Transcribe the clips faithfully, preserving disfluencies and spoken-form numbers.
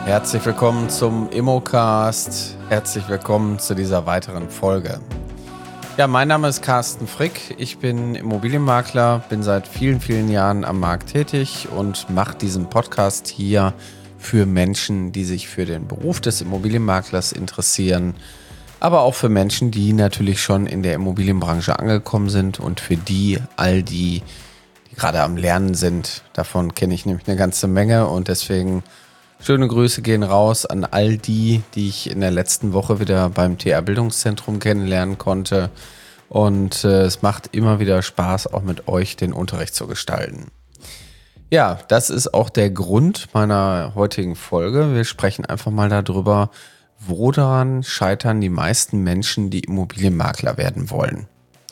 Herzlich willkommen zum Immocast. Herzlich willkommen zu dieser weiteren Folge. Ja, mein Name ist Carsten Frick. Ich bin Immobilienmakler, bin seit vielen, vielen Jahren am Markt tätig und mache diesen Podcast hier für Menschen, die sich für den Beruf des Immobilienmaklers interessieren, aber auch für Menschen, die natürlich schon in der Immobilienbranche angekommen sind und für die, all die, die gerade am Lernen sind. Davon kenne ich nämlich eine ganze Menge und deswegen schöne Grüße gehen raus an all die, die ich in der letzten Woche wieder beim T R-Bildungszentrum kennenlernen konnte. Und äh, es macht immer wieder Spaß, auch mit euch den Unterricht zu gestalten. Ja, das ist auch der Grund meiner heutigen Folge. Wir sprechen einfach mal darüber, woran scheitern die meisten Menschen, die Immobilienmakler werden wollen.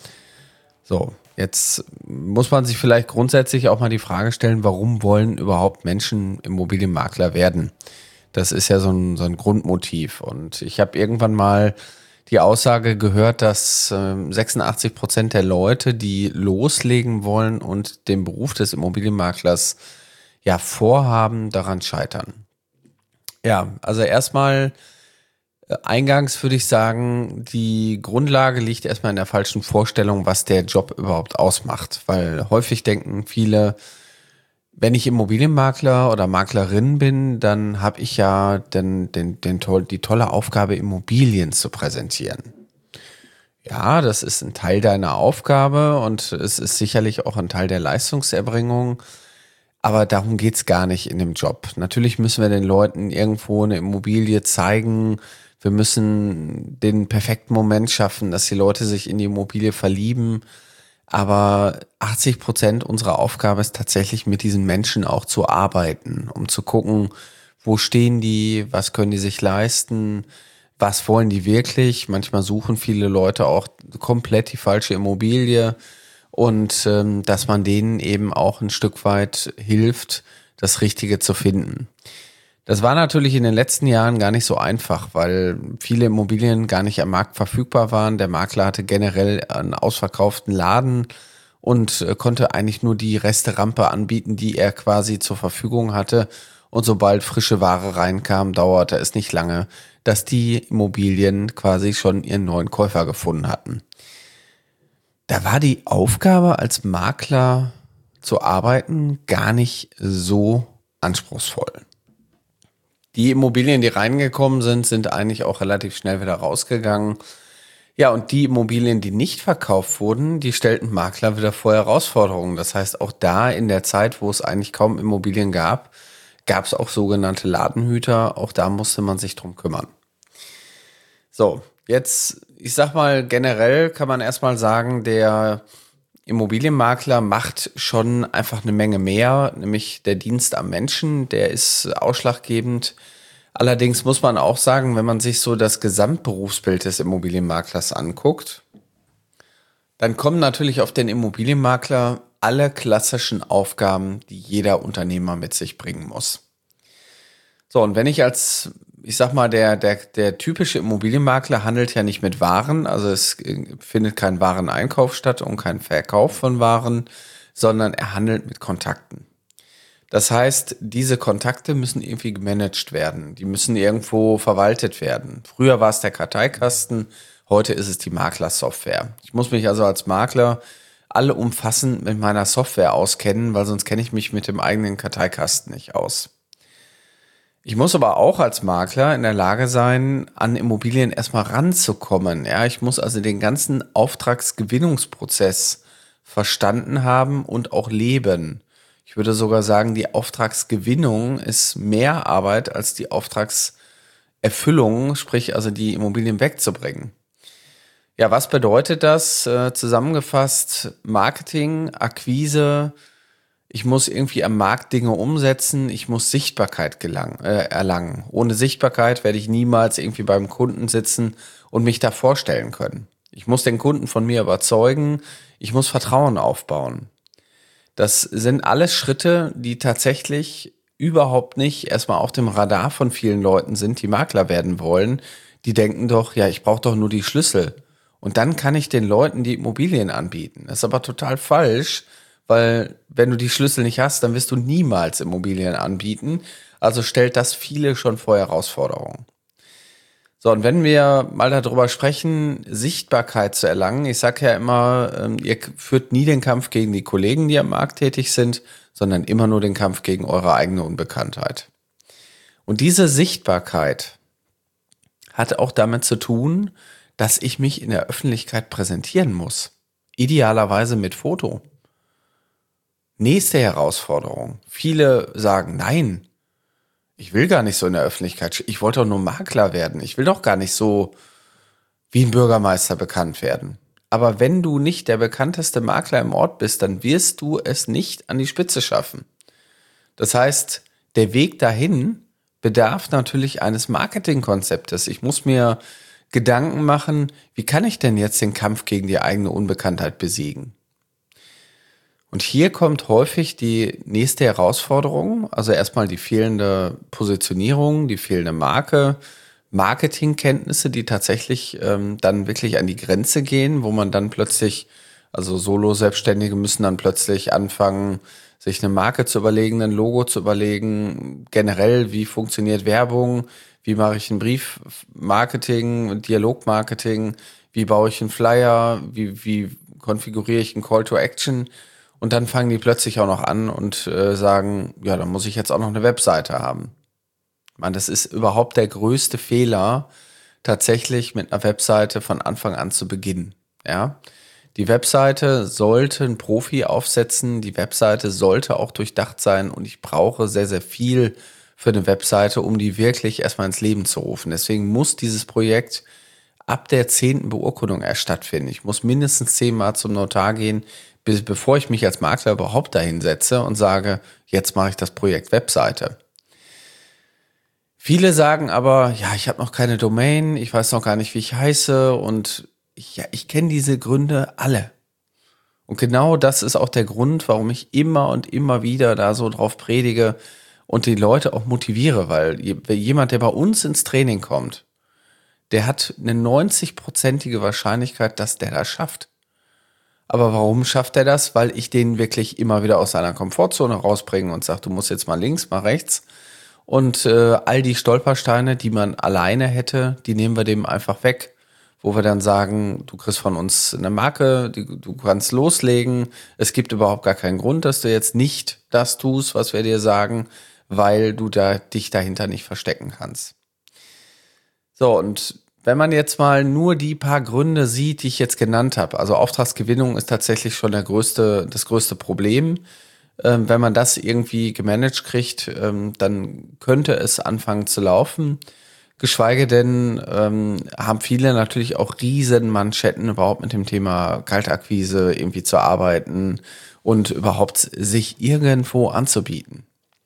So, jetzt muss man sich vielleicht grundsätzlich auch mal die Frage stellen, warum wollen überhaupt Menschen Immobilienmakler werden? Das ist ja so ein, so ein Grundmotiv. Und ich habe irgendwann mal die Aussage gehört, dass äh, sechsundachtzig Prozent der Leute, die loslegen wollen und den Beruf des Immobilienmaklers ja vorhaben, daran scheitern. Ja, also erstmal eingangs würde ich sagen, die Grundlage liegt erstmal in der falschen Vorstellung, was der Job überhaupt ausmacht. Weil häufig denken viele, wenn ich Immobilienmakler oder Maklerin bin, dann habe ich ja den, den, den, die tolle Aufgabe, Immobilien zu präsentieren. Ja, das ist ein Teil deiner Aufgabe und es ist sicherlich auch ein Teil der Leistungserbringung. Aber darum geht's gar nicht in dem Job. Natürlich müssen wir den Leuten irgendwo eine Immobilie zeigen. Wir müssen den perfekten Moment schaffen, dass die Leute sich in die Immobilie verlieben. Aber achtzig Prozent unserer Aufgabe ist tatsächlich, mit diesen Menschen auch zu arbeiten, um zu gucken, wo stehen die, was können die sich leisten, was wollen die wirklich. Manchmal suchen viele Leute auch komplett die falsche Immobilie und ähm, dass man denen eben auch ein Stück weit hilft, das Richtige zu finden. Das war natürlich in den letzten Jahren gar nicht so einfach, weil viele Immobilien gar nicht am Markt verfügbar waren. Der Makler hatte generell einen ausverkauften Laden und konnte eigentlich nur die Resterampe anbieten, die er quasi zur Verfügung hatte. Und sobald frische Ware reinkam, dauerte es nicht lange, dass die Immobilien quasi schon ihren neuen Käufer gefunden hatten. Da war die Aufgabe als Makler zu arbeiten gar nicht so anspruchsvoll. Die Immobilien, die reingekommen sind, sind eigentlich auch relativ schnell wieder rausgegangen. Ja, und die Immobilien, die nicht verkauft wurden, die stellten Makler wieder vor Herausforderungen. Das heißt, auch da in der Zeit, wo es eigentlich kaum Immobilien gab, gab es auch sogenannte Ladenhüter. Auch da musste man sich drum kümmern. So, jetzt, ich sag mal, generell kann man erstmal sagen, der Immobilienmakler macht schon einfach eine Menge mehr, nämlich der Dienst am Menschen, der ist ausschlaggebend. Allerdings muss man auch sagen, wenn man sich so das Gesamtberufsbild des Immobilienmaklers anguckt, dann kommen natürlich auf den Immobilienmakler alle klassischen Aufgaben, die jeder Unternehmer mit sich bringen muss. So, und wenn ich als, ich sag mal, der, der, der typische Immobilienmakler handelt ja nicht mit Waren, also es findet kein Wareneinkauf statt und kein Verkauf von Waren, sondern er handelt mit Kontakten. Das heißt, diese Kontakte müssen irgendwie gemanagt werden, die müssen irgendwo verwaltet werden. Früher war es der Karteikasten, heute ist es die Maklersoftware. Ich muss mich also als Makler alle umfassend mit meiner Software auskennen, weil sonst kenne ich mich mit dem eigenen Karteikasten nicht aus. Ich muss aber auch als Makler in der Lage sein, an Immobilien erstmal ranzukommen. Ja, ich muss also den ganzen Auftragsgewinnungsprozess verstanden haben und auch leben. Ich würde sogar sagen, die Auftragsgewinnung ist mehr Arbeit als die Auftragserfüllung, sprich also die Immobilien wegzubringen. Ja, was bedeutet das? Äh, zusammengefasst, Marketing, Akquise. Ich muss irgendwie am Markt Dinge umsetzen, ich muss Sichtbarkeit gelang, äh, erlangen. Ohne Sichtbarkeit werde ich niemals irgendwie beim Kunden sitzen und mich da vorstellen können. Ich muss den Kunden von mir überzeugen, ich muss Vertrauen aufbauen. Das sind alles Schritte, die tatsächlich überhaupt nicht erstmal auf dem Radar von vielen Leuten sind, die Makler werden wollen. Die denken doch, ja, ich brauche doch nur die Schlüssel. Und dann kann ich den Leuten die Immobilien anbieten. Das ist aber total falsch, weil wenn du die Schlüssel nicht hast, dann wirst du niemals Immobilien anbieten. Also stellt das viele schon vor Herausforderungen. So, und wenn wir mal darüber sprechen, Sichtbarkeit zu erlangen, ich sage ja immer, ähm, ihr führt nie den Kampf gegen die Kollegen, die am Markt tätig sind, sondern immer nur den Kampf gegen eure eigene Unbekanntheit. Und diese Sichtbarkeit hat auch damit zu tun, dass ich mich in der Öffentlichkeit präsentieren muss. Idealerweise mit Foto. Nächste Herausforderung. Viele sagen, nein, ich will gar nicht so in der Öffentlichkeit. Ich wollte doch nur Makler werden. Ich will doch gar nicht so wie ein Bürgermeister bekannt werden. Aber wenn du nicht der bekannteste Makler im Ort bist, dann wirst du es nicht an die Spitze schaffen. Das heißt, der Weg dahin bedarf natürlich eines Marketingkonzeptes. Ich muss mir Gedanken machen, wie kann ich denn jetzt den Kampf gegen die eigene Unbekanntheit besiegen? Und hier kommt häufig die nächste Herausforderung, also erstmal die fehlende Positionierung, die fehlende Marke, Marketingkenntnisse, die tatsächlich ähm, dann wirklich an die Grenze gehen, wo man dann plötzlich, also Solo-Selbstständige müssen dann plötzlich anfangen, sich eine Marke zu überlegen, ein Logo zu überlegen, generell, wie funktioniert Werbung, wie mache ich ein Briefmarketing, Dialogmarketing, wie baue ich einen Flyer, wie, wie konfiguriere ich einen Call to Action. Und dann fangen die plötzlich auch noch an und äh, sagen, ja, dann muss ich jetzt auch noch eine Webseite haben. Ich meine, das ist überhaupt der größte Fehler, tatsächlich mit einer Webseite von Anfang an zu beginnen. Ja, die Webseite sollte ein Profi aufsetzen, die Webseite sollte auch durchdacht sein und ich brauche sehr, sehr viel für eine Webseite, um die wirklich erstmal ins Leben zu rufen. Deswegen muss dieses Projekt ab der zehnten Beurkundung erst stattfinden. Ich muss mindestens zehnmal zum Notar gehen, bis, bevor ich mich als Makler überhaupt dahin setze und sage, jetzt mache ich das Projekt Webseite. Viele sagen aber, ja, ich habe noch keine Domain, ich weiß noch gar nicht, wie ich heiße und ich, ja, ich kenne diese Gründe alle. Und genau das ist auch der Grund, warum ich immer und immer wieder da so drauf predige und die Leute auch motiviere, weil jemand, der bei uns ins Training kommt, der hat eine neunzig-prozentige Wahrscheinlichkeit, dass der das schafft. Aber warum schafft er das? Weil ich den wirklich immer wieder aus seiner Komfortzone rausbringe und sage, du musst jetzt mal links, mal rechts. Und äh, all die Stolpersteine, die man alleine hätte, die nehmen wir dem einfach weg. Wo wir dann sagen, du kriegst von uns eine Marke, die, du kannst loslegen. Es gibt überhaupt gar keinen Grund, dass du jetzt nicht das tust, was wir dir sagen, weil du da dich dahinter nicht verstecken kannst. So, und wenn man jetzt mal nur die paar Gründe sieht, die ich jetzt genannt habe, also Auftragsgewinnung ist tatsächlich schon der größte, das größte Problem. Ähm, wenn man das irgendwie gemanagt kriegt, ähm, dann könnte es anfangen zu laufen. Geschweige denn ähm, haben viele natürlich auch riesen Manschetten, überhaupt mit dem Thema Kaltakquise irgendwie zu arbeiten und überhaupt sich irgendwo anzubieten.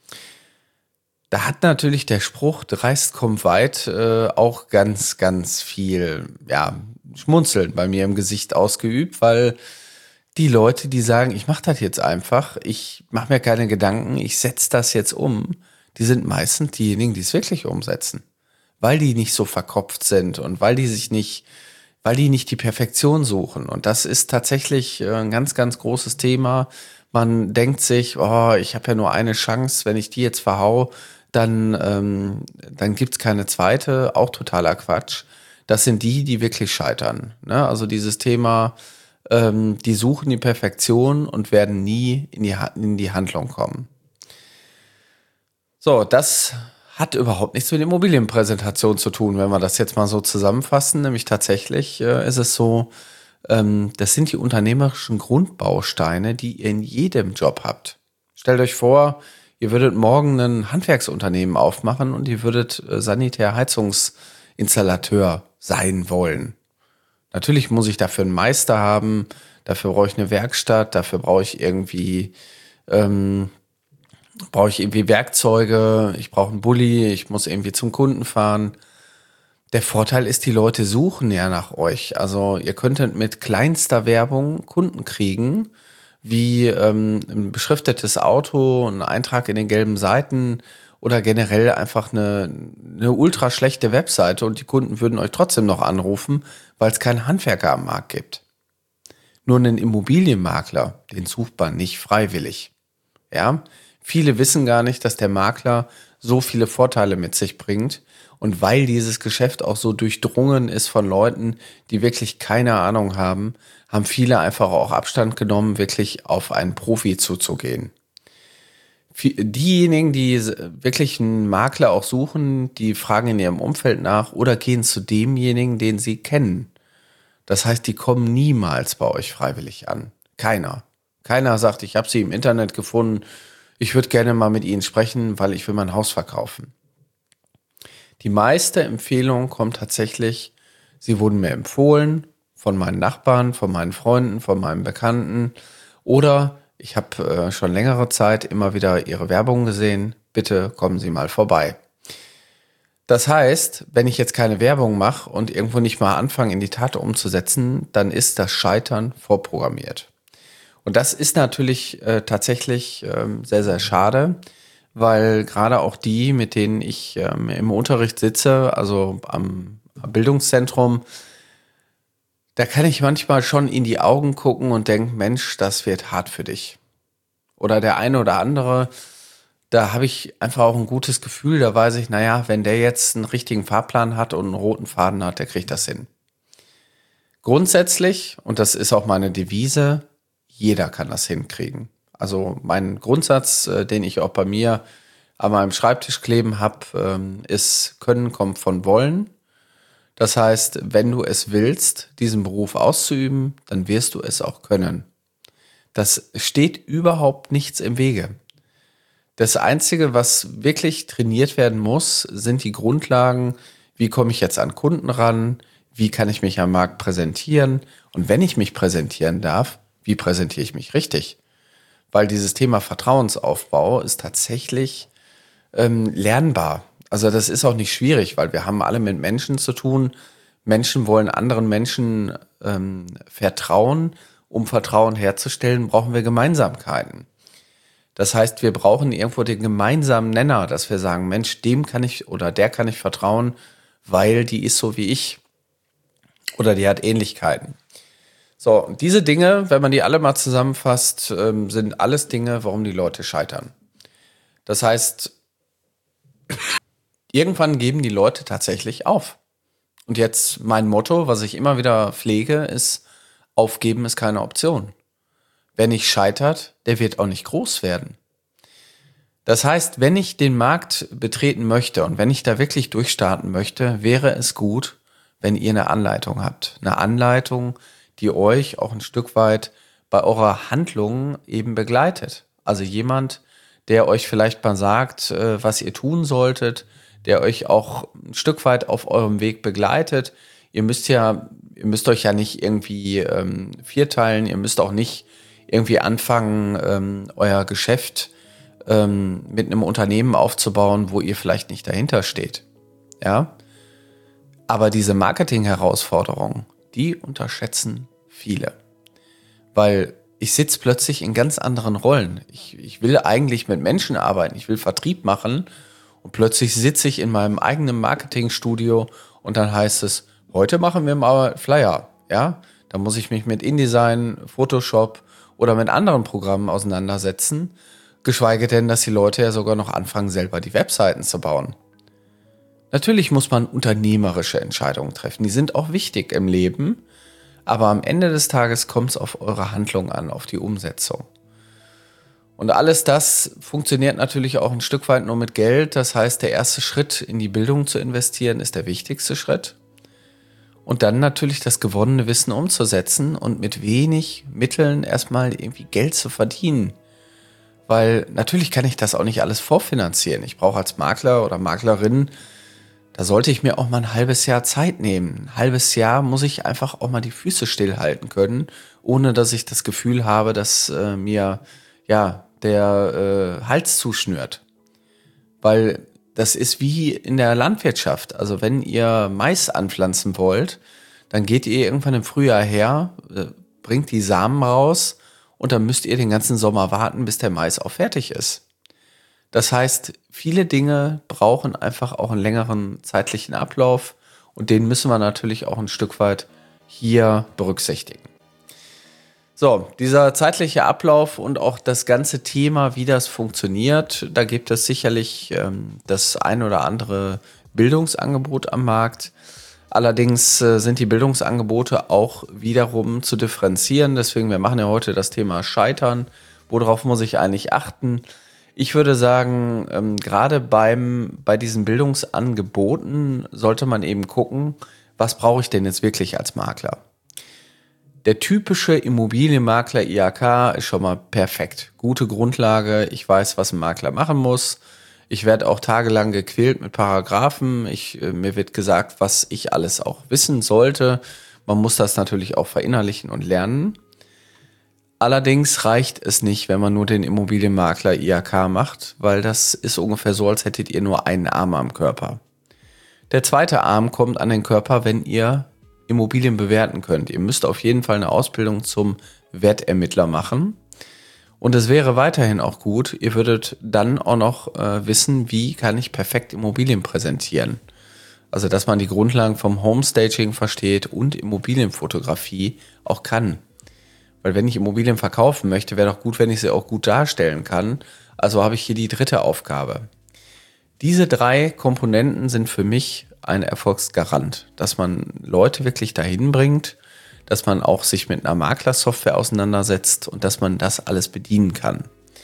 Da hat natürlich der Spruch, dreist kommt weit, äh, auch ganz, ganz viel, ja, Schmunzeln bei mir im Gesicht ausgeübt, weil die Leute, die sagen, ich mache das jetzt einfach, ich mache mir keine Gedanken, ich setze das jetzt um, die sind meistens diejenigen, die es wirklich umsetzen, weil die nicht so verkopft sind und weil die sich nicht, weil die nicht die Perfektion suchen. Und das ist tatsächlich äh, ein ganz, ganz großes Thema. Man denkt sich, oh, ich habe ja nur eine Chance, wenn ich die jetzt verhau, dann, ähm, dann gibt's keine zweite, auch totaler Quatsch. Das sind die, die wirklich scheitern. Ne? Also dieses Thema, ähm, die suchen die Perfektion und werden nie in die, in die Handlung kommen. So, das hat überhaupt nichts mit Immobilienpräsentation zu tun, wenn wir das jetzt mal so zusammenfassen. Nämlich tatsächlich äh, ist es so, ähm, das sind die unternehmerischen Grundbausteine, die ihr in jedem Job habt. Stellt euch vor, ihr würdet morgen ein Handwerksunternehmen aufmachen und ihr würdet äh, Sanitär-Heizungsinstallateur sein wollen. Natürlich muss ich dafür einen Meister haben, dafür brauche ich eine Werkstatt, dafür brauche ich irgendwie ähm, brauche ich irgendwie Werkzeuge, ich brauche einen Bulli, ich muss irgendwie zum Kunden fahren. Der Vorteil ist, die Leute suchen ja nach euch. Also ihr könntet mit kleinster Werbung Kunden kriegen, wie ähm, ein beschriftetes Auto, ein Eintrag in den gelben Seiten oder generell einfach eine, eine ultra schlechte Webseite und die Kunden würden euch trotzdem noch anrufen, weil es keinen Handwerker am Markt gibt. Nur einen Immobilienmakler, den sucht man nicht freiwillig. Ja, viele wissen gar nicht, dass der Makler so viele Vorteile mit sich bringt. Und weil dieses Geschäft auch so durchdrungen ist von Leuten, die wirklich keine Ahnung haben, haben viele einfach auch Abstand genommen, wirklich auf einen Profi zuzugehen. Diejenigen, die wirklich einen Makler auch suchen, die fragen in ihrem Umfeld nach oder gehen zu demjenigen, den sie kennen. Das heißt, die kommen niemals bei euch freiwillig an. Keiner. Keiner sagt, ich habe sie im Internet gefunden, ich würde gerne mal mit ihnen sprechen, weil ich will mein Haus verkaufen. Die meiste Empfehlung kommt tatsächlich, sie wurden mir empfohlen von meinen Nachbarn, von meinen Freunden, von meinen Bekannten oder ich habe äh, schon längere Zeit immer wieder ihre Werbung gesehen, bitte kommen Sie mal vorbei. Das heißt, wenn ich jetzt keine Werbung mache und irgendwo nicht mal anfange, in die Tat umzusetzen, dann ist das Scheitern vorprogrammiert. Und das ist natürlich äh, tatsächlich ähm, sehr, sehr schade, weil gerade auch die, mit denen ich ähm, im Unterricht sitze, also am Bildungszentrum, da kann ich manchmal schon in die Augen gucken und denken, Mensch, das wird hart für dich. Oder der eine oder andere, da habe ich einfach auch ein gutes Gefühl, da weiß ich, naja, wenn der jetzt einen richtigen Fahrplan hat und einen roten Faden hat, der kriegt das hin. Grundsätzlich, und das ist auch meine Devise, jeder kann das hinkriegen. Also mein Grundsatz, äh, den ich auch bei mir an meinem Schreibtisch kleben habe, ähm, ist, Können kommt von Wollen. Das heißt, wenn du es willst, diesen Beruf auszuüben, dann wirst du es auch können. Das steht überhaupt nichts im Wege. Das Einzige, was wirklich trainiert werden muss, sind die Grundlagen. Wie komme ich jetzt an Kunden ran? Wie kann ich mich am Markt präsentieren? Und wenn ich mich präsentieren darf, wie präsentiere ich mich richtig? Weil dieses Thema Vertrauensaufbau ist tatsächlich ähm, lernbar. Also das ist auch nicht schwierig, weil wir haben alle mit Menschen zu tun. Menschen wollen anderen Menschen ähm, vertrauen. Um Vertrauen herzustellen, brauchen wir Gemeinsamkeiten. Das heißt, wir brauchen irgendwo den gemeinsamen Nenner, dass wir sagen, Mensch, dem kann ich oder der kann ich vertrauen, weil die ist so wie ich oder die hat Ähnlichkeiten. So, und diese Dinge, wenn man die alle mal zusammenfasst, ähm, sind alles Dinge, warum die Leute scheitern. Das heißt, irgendwann geben die Leute tatsächlich auf. Und jetzt mein Motto, was ich immer wieder pflege, ist, aufgeben ist keine Option. Wer nicht scheitert, der wird auch nicht groß werden. Das heißt, wenn ich den Markt betreten möchte und wenn ich da wirklich durchstarten möchte, wäre es gut, wenn ihr eine Anleitung habt. Eine Anleitung, die euch auch ein Stück weit bei eurer Handlung eben begleitet. Also jemand, der euch vielleicht mal sagt, was ihr tun solltet, der euch auch ein Stück weit auf eurem Weg begleitet. Ihr müsst ja, ihr müsst euch ja nicht irgendwie ähm, vierteilen, ihr müsst auch nicht irgendwie anfangen, ähm, euer Geschäft ähm, mit einem Unternehmen aufzubauen, wo ihr vielleicht nicht dahinter steht. Ja? Aber diese Marketing-Herausforderungen, die unterschätzen viele. Weil ich sitze plötzlich in ganz anderen Rollen. Ich, ich will eigentlich mit Menschen arbeiten, ich will Vertrieb machen und plötzlich sitze ich in meinem eigenen Marketingstudio und dann heißt es, heute machen wir mal Flyer. Ja? Da muss ich mich mit InDesign, Photoshop oder mit anderen Programmen auseinandersetzen, geschweige denn, dass die Leute ja sogar noch anfangen, selber die Webseiten zu bauen. Natürlich muss man unternehmerische Entscheidungen treffen, die sind auch wichtig im Leben, aber am Ende des Tages kommt es auf eure Handlung an, auf die Umsetzung. Und alles das funktioniert natürlich auch ein Stück weit nur mit Geld, das heißt, der erste Schritt in die Bildung zu investieren ist der wichtigste Schritt. Und dann natürlich das gewonnene Wissen umzusetzen und mit wenig Mitteln erstmal irgendwie Geld zu verdienen. Weil natürlich kann ich das auch nicht alles vorfinanzieren. Ich brauche als Makler oder Maklerin, da sollte ich mir auch mal ein halbes Jahr Zeit nehmen. Ein halbes Jahr muss ich einfach auch mal die Füße stillhalten können, ohne dass ich das Gefühl habe, dass äh, mir ja der äh, Hals zuschnürt. Weil das ist wie in der Landwirtschaft. Also wenn ihr Mais anpflanzen wollt, dann geht ihr irgendwann im Frühjahr her, äh, bringt die Samen raus und dann müsst ihr den ganzen Sommer warten, bis der Mais auch fertig ist. Das heißt, viele Dinge brauchen einfach auch einen längeren zeitlichen Ablauf und den müssen wir natürlich auch ein Stück weit hier berücksichtigen. So, dieser zeitliche Ablauf und auch das ganze Thema, wie das funktioniert, da gibt es sicherlich ähm, das ein oder andere Bildungsangebot am Markt. Allerdings äh, sind die Bildungsangebote auch wiederum zu differenzieren. Deswegen, wir machen ja heute das Thema Scheitern. Worauf muss ich eigentlich achten? Ich würde sagen, ähm, gerade beim, bei diesen Bildungsangeboten sollte man eben gucken, was brauche ich denn jetzt wirklich als Makler? Der typische Immobilienmakler I H K ist schon mal perfekt. Gute Grundlage, ich weiß, was ein Makler machen muss. Ich werde auch tagelang gequält mit Paragraphen. Ich, äh, mir wird gesagt, was ich alles auch wissen sollte. Man muss das natürlich auch verinnerlichen und lernen. Allerdings reicht es nicht, wenn man nur den Immobilienmakler I H K macht, weil das ist ungefähr so, als hättet ihr nur einen Arm am Körper. Der zweite Arm kommt an den Körper, wenn ihr Immobilien bewerten könnt. Ihr müsst auf jeden Fall eine Ausbildung zum Wertermittler machen. Und es wäre weiterhin auch gut, ihr würdet dann auch noch äh, wissen, wie kann ich perfekt Immobilien präsentieren. Also, dass man die Grundlagen vom Homestaging versteht und Immobilienfotografie auch kann. Weil wenn ich Immobilien verkaufen möchte, wäre doch gut, wenn ich sie auch gut darstellen kann. Also habe ich hier die dritte Aufgabe. Diese drei Komponenten sind für mich ein Erfolgsgarant, dass man Leute wirklich dahin bringt, dass man auch sich mit einer Maklersoftware auseinandersetzt und dass man das alles bedienen kann.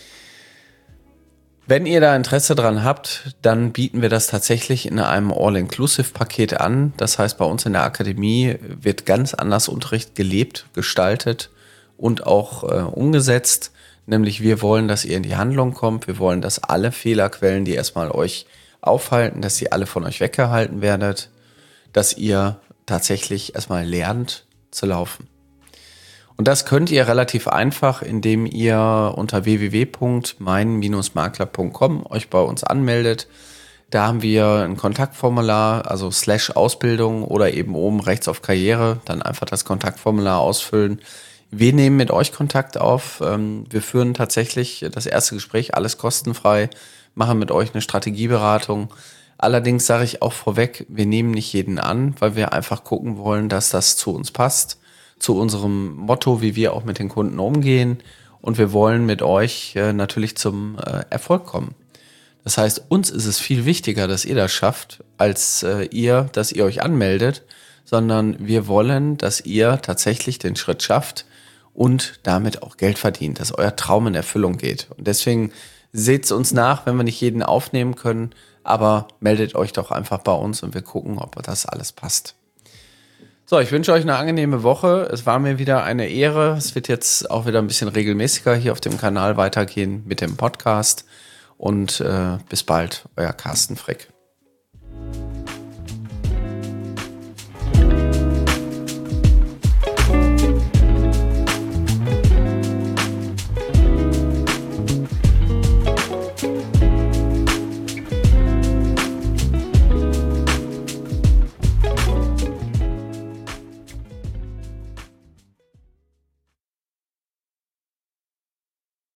Wenn ihr da Interesse dran habt, dann bieten wir das tatsächlich in einem All-Inclusive-Paket an. Das heißt, bei uns in der Akademie wird ganz anders Unterricht gelebt, gestaltet und auch äh, umgesetzt. Nämlich wir wollen, dass ihr in die Handlung kommt. Wir wollen, dass alle Fehlerquellen, die erstmal euch aufhalten, dass ihr alle von euch weggehalten werdet, dass ihr tatsächlich erstmal lernt zu laufen. Und das könnt ihr relativ einfach, indem ihr unter w w w punkt mein Makler punkt com euch bei uns anmeldet. Da haben wir ein Kontaktformular, also slash Ausbildung oder eben oben rechts auf Karriere, dann einfach das Kontaktformular ausfüllen. Wir nehmen mit euch Kontakt auf. Wir führen tatsächlich das erste Gespräch, alles kostenfrei, machen mit euch eine Strategieberatung. Allerdings sage ich auch vorweg, wir nehmen nicht jeden an, weil wir einfach gucken wollen, dass das zu uns passt, zu unserem Motto, wie wir auch mit den Kunden umgehen. Und wir wollen mit euch natürlich zum Erfolg kommen. Das heißt, uns ist es viel wichtiger, dass ihr das schafft, als ihr, dass ihr euch anmeldet, sondern wir wollen, dass ihr tatsächlich den Schritt schafft und damit auch Geld verdient, dass euer Traum in Erfüllung geht. Und deswegen seht's uns nach, wenn wir nicht jeden aufnehmen können, aber meldet euch doch einfach bei uns und wir gucken, ob das alles passt. So, ich wünsche euch eine angenehme Woche. Es war mir wieder eine Ehre. Es wird jetzt auch wieder ein bisschen regelmäßiger hier auf dem Kanal weitergehen mit dem Podcast. Und äh, bis bald, euer Carsten Frick.